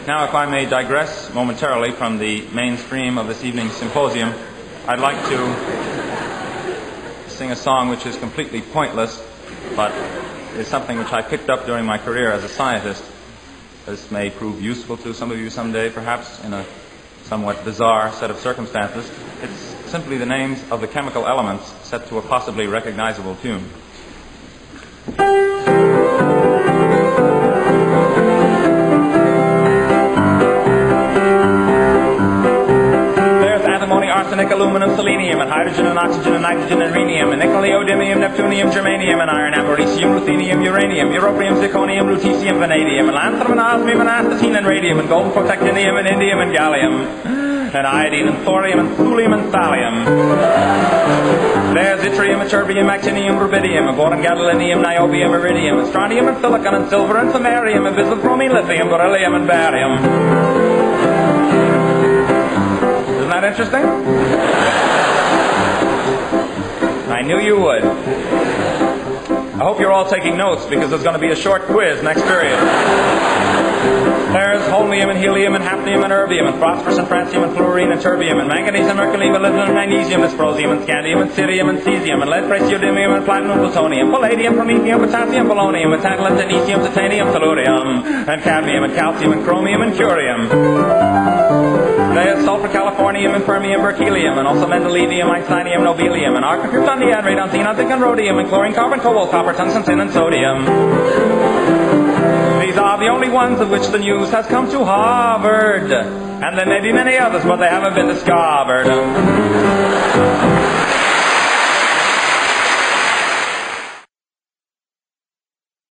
Now, if I may digress momentarily from the mainstream of this evening's symposium, I'd like to sing a song which is completely pointless, but is something which I picked up during my career as a scientist. This may prove useful to some of you someday, perhaps, in a somewhat bizarre set of circumstances. It's simply the names of the chemical elements set to a possibly recognizable tune. Arsenic, aluminum, selenium, and hydrogen, and oxygen, and nitrogen, and rhenium, and nickel, neodymium, neptunium, germanium, and iron, americium, ruthenium, uranium, europium, zirconium, lutetium, vanadium, and lanthanum, and osmium, and astatine, and radium, and gold, protactinium, and indium, and gallium, and iodine, and thorium, and thulium, and thallium. There's yttrium, ytterbium, actinium, rubidium, and boron, gadolinium, niobium, iridium, and strontium, and silicon, and silver, and samarium, and bismuth, bromine, lithium, beryllium, and barium. Isn't that interesting? I knew you would. I hope you're all taking notes, because there's going to be a short quiz next period. There's holmium and helium and hafnium and erbium and phosphorus and francium and fluorine and terbium and manganese and mercury, molybdenum and magnesium, dysprosium and scandium and cerium and cesium and lead, praseodymium and platinum, plutonium, palladium, promethium, potassium, polonium, and tantalum, technetium, titanium, tellurium, and cadmium and calcium and chromium and curium. There's sulfur, californium, and fermium, berkelium, and also mendelevium, einsteinium, nobelium, and argon, krypton, neon, radon, xenon, zinc, and rhodium, and chlorine, carbon, cobalt, copper, tungsten, tin, and sodium. These are the only ones of which the news has come to Harvard. And there may be many others, but they haven't been discovered.